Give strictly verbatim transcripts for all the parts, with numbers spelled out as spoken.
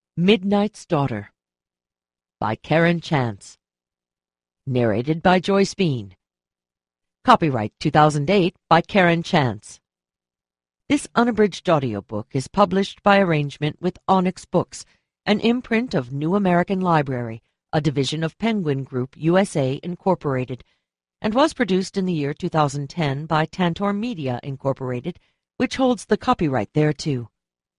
Midnight's Daughter by Karen Chance. Narrated by Joyce Bean. Copyright two thousand eight by Karen Chance. This unabridged audiobook is published by arrangement with Onyx Books, an imprint of New American Library, a division of Penguin Group U S A Incorporated, and was produced in the year two thousand ten by Tantor Media Incorporated, which holds the copyright thereto.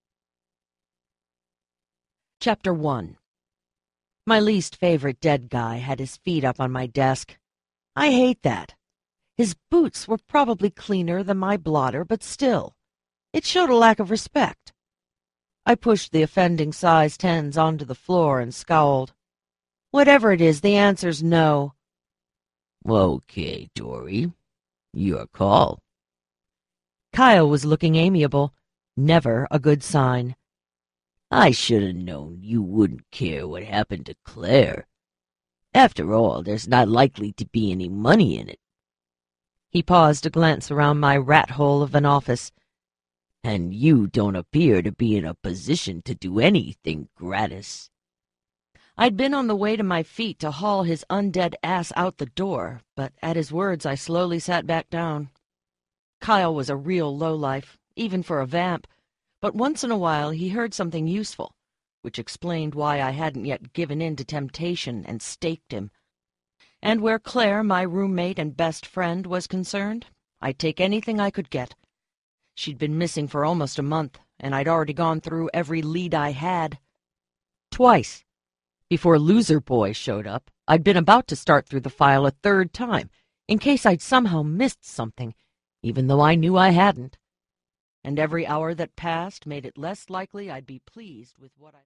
Chapter one. My least favorite dead guy had his feet up on my desk. I hate that. His boots were probably cleaner than my blotter, but still, it showed a lack of respect. I pushed the offending size tens onto the floor and scowled. Whatever it is, the answer's no. Okay, Dory. Your call. Kyle was looking amiable. Never a good sign. I should have known you wouldn't care what happened to Claire. After all, there's not likely to be any money in it. He paused to glance around my rat-hole of an office. And you don't appear to be in a position to do anything gratis. I'd been on the way to my feet to haul his undead ass out the door, but at his words I slowly sat back down. Kyle was a real lowlife, even for a vamp, but once in a while he heard something useful, which explained why I hadn't yet given in to temptation and staked him. And where Claire, my roommate and best friend, was concerned, I'd take anything I could get. She'd been missing for almost a month, and I'd already gone through every lead I had. Twice. Before Loser Boy showed up, I'd been about to start through the file a third time, in case I'd somehow missed something, even though I knew I hadn't. And every hour that passed made it less likely I'd be pleased with what I...